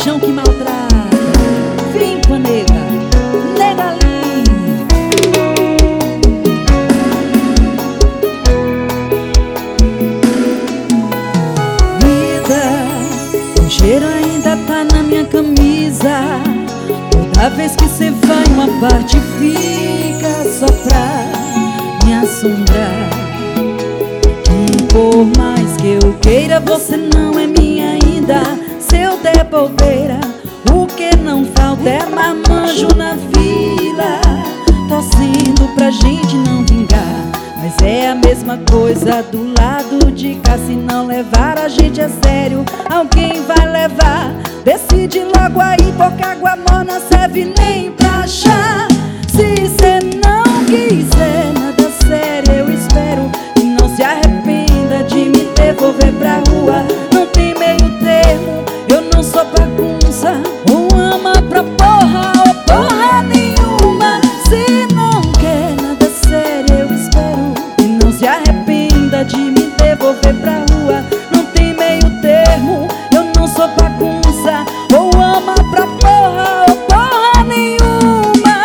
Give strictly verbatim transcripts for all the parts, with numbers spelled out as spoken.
paixão que maltrata. Vem com a nega, Negaline. Vida, o cheiro ainda tá na minha camisa. Toda vez que cê vai, uma parte fica só pra me assombrar. E por mais que eu queira, você não é minha ainda. Se eu der bobeira, o que não falta é marmanjo na vila, torcendo pra gente não vingar. Mas é a mesma coisa do lado de cá. Se não levar a gente a sério, alguém vai levar. Decide logo aí, porque água morna serve nem pra chá. Se cê não quiser nada sério, eu espero que não se arrependa de me devolver pra rua. Não tem meio termo, eu não sou bagunça ou ama pra porra ou porra nenhuma. Se não quer nada sério, eu espero que não se arrependa de me devolver pra rua. Não tem meio termo, eu não sou bagunça ou ama pra porra ou porra nenhuma.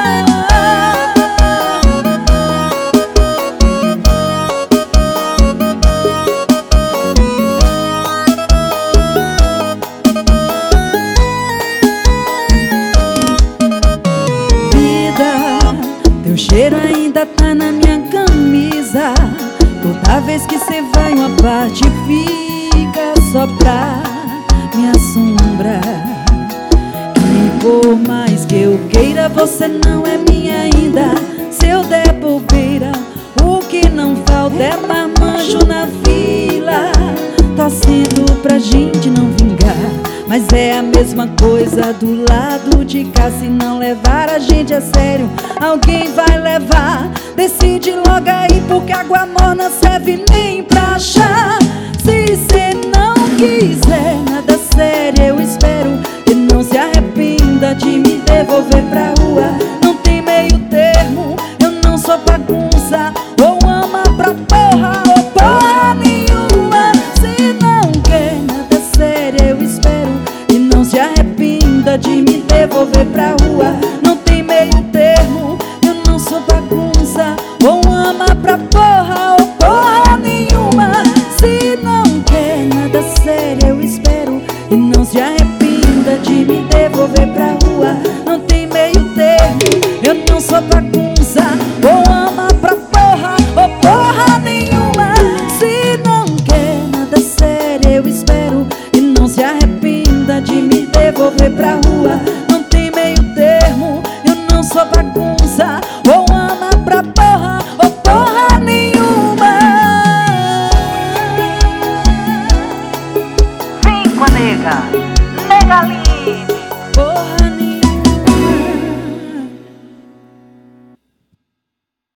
Vida, teu cheiro ainda tá na minha camisa. Toda vez que cê vai, uma parte fica só pra me assombrar. E por mais que eu queira, você não é minha ainda. Se eu der bobeira, o que não falta é marmanjo na vila, torcendo pra gente não vingar. Mas é a mesma coisa do lado de cá. Se não levar a gente a sério, alguém vai levar. Decide logo aí, porque água morna serve nem pra chá. Se cê não quiser nada sério, eu espero que não se arrependa de me devolver pra rua. Não tem meio termo, eu não sou bagunça ou ama pra porra ou porra nenhuma. Se não quer nada sério, eu espero que não se arrependa de me devolver pra rua. Não tem meio termo, eu não sou bagunça ou ama pra porra ou porra nenhuma. Se não quer nada sério, eu espero que não se arrependa de me devolver pra rua. Não tem meio termo, eu não sou bagunça ou ama pra porra ou porra nenhuma. Se não quer nada sério, eu espero que não se arrependa de me devolver pra rua. Não tem meio termo, eu não sou bagunça ou ama pra porra ou porra nenhuma. Vem com a nega, Negaline. Porra